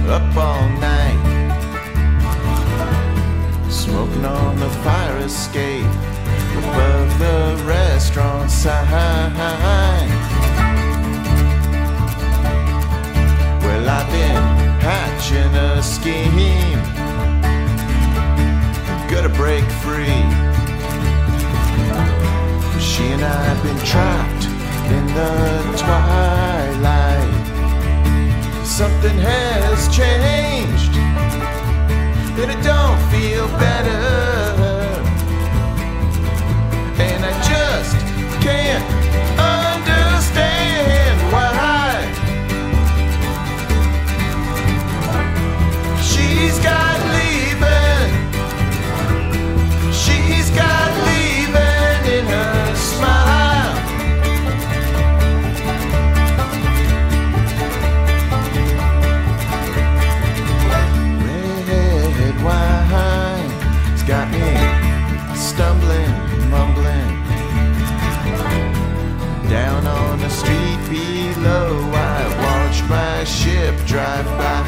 up all night, smoking on the fire escape above the restaurant sign. Well, I've been hatching a scheme, gotta break free. She and I have been trapped in the twilight. Something has changed, and it don't feel better. And I just can't understand why. She's got leaving. She's got leaving in her smile. Red wine's got me stumbling, mumbling. Down on the street below, I watch my ship drive by.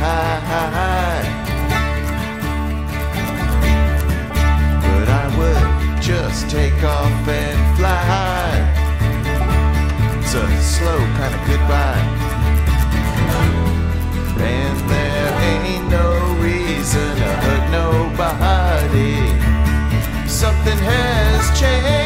But I would just take off and fly. It's a slow kind of goodbye, and there ain't no reason to hurt nobody. Something has changed.